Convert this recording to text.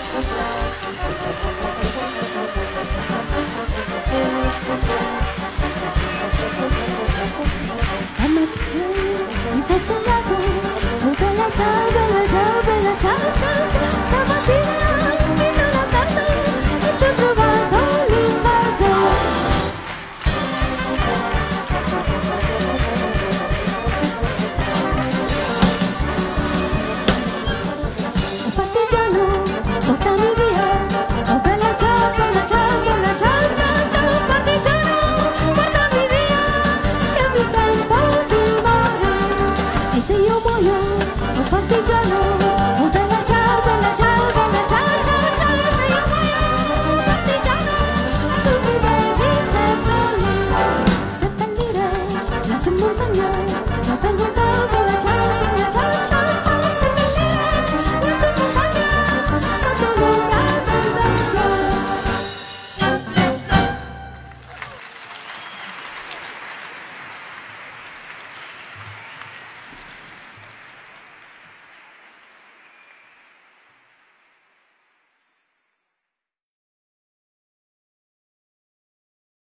你才不要哭，不被来吵，被来吵，被来吵吵吵。